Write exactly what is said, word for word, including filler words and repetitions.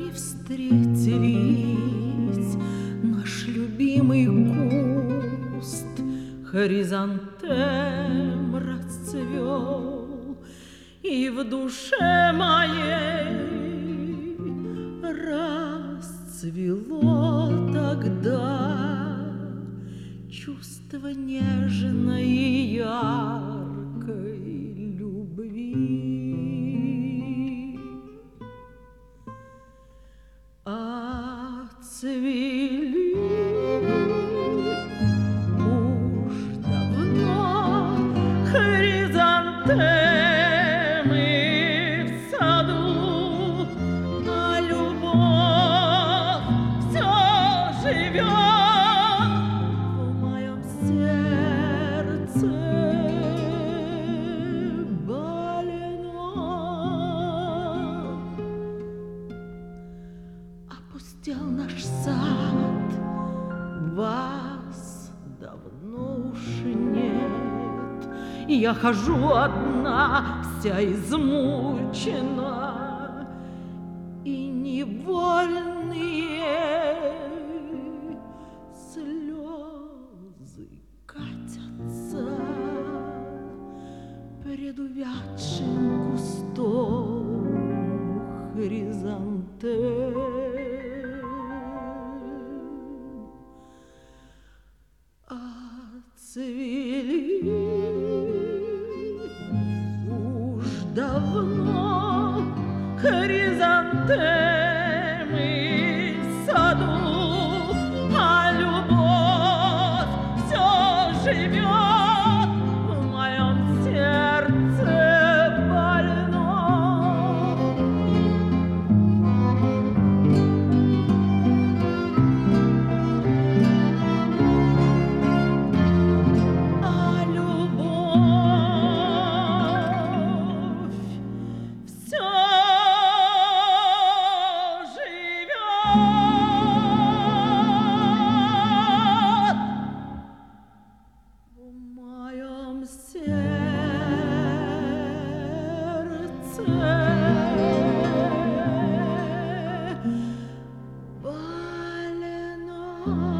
мы встретились, наш любимый куст хризантем расцвел, и в душе моей расцвело тогда чувство нежной и яркой любви. Отцвели уж давно хризантемы в саду, а любовь все живет в моем сердце больном. Опустел наш сад, вас давно уж нет, и я хожу одна, вся измучена, и невольные слезы катятся пред увядшим кустом хризантем. Отцвели уж давно хризантемы в саду, а любовь все живет в моем сердце больном. А любовь все живет в моем сердце больном.